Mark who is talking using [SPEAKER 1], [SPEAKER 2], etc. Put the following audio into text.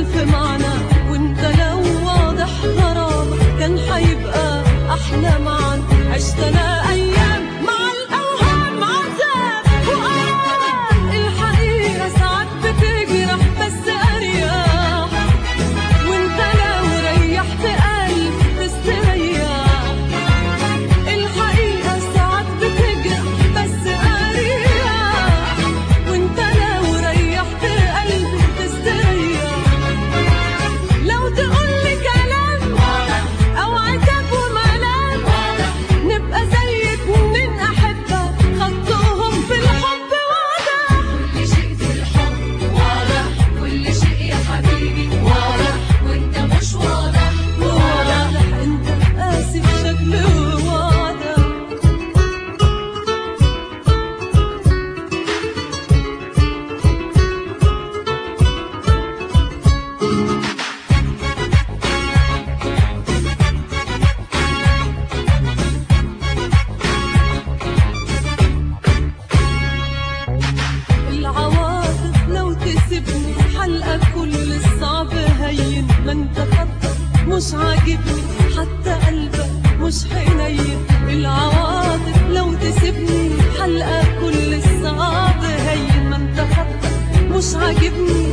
[SPEAKER 1] ألف معنى، وانت لو واضح غرامة كان حيبقى أحلى معنا. عشتنا أيام مع الأوهام عذاب وآلام، الحقيقة ساعات بتجرح بس أريح، وانت لو ريحت قلب تستريح. الحقيقة ساعات بتجرح بس أريح، وانت لو ريحت قلب تستريح. لو تقولي كلام أو عتاب وملام نبقى زي اتنين أحبة خطوهم في الحب واضح.
[SPEAKER 2] كل شيء في الحب واضح، كل شيء يا حبيبي واضح، وانت مش واضح.
[SPEAKER 1] واضح انت قاسي بشكل واضح. العواطف لو تسيبني حلقة كل الصعب هين، ما انت خطك مش عاجبني حتى قلبك مش حنين. العواطف لو تسيبني حلقة كل الصعب هين، ما انت خطك مش عاجبني